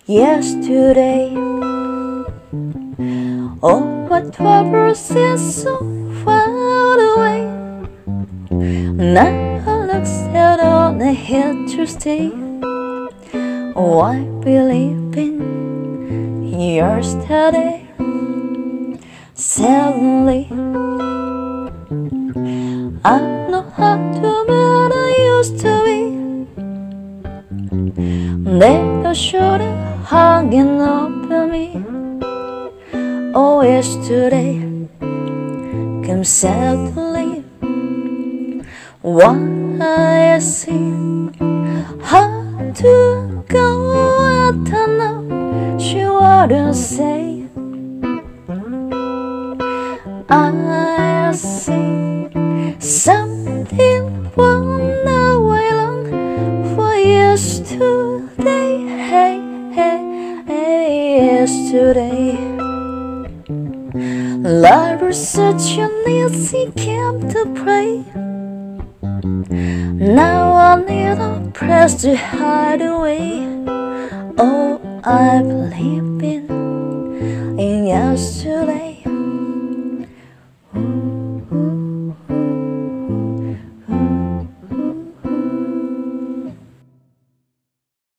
yesterday. Oh, what was it so far away? Now I look sad on the hill to stay. Oh, I believe in yesterday. Suddenly I know how to be what I used to be. There's a shoulder hanging over me. Oh, yesterday came suddenly. What I see, how to go, I don't know. She wouldn't say. I see something wrong now. I long for yesterday. Hey, hey, hey, yesterday. Life was such an easy game to play. Now I need a place to hide away. Oh, I believe in yesterday.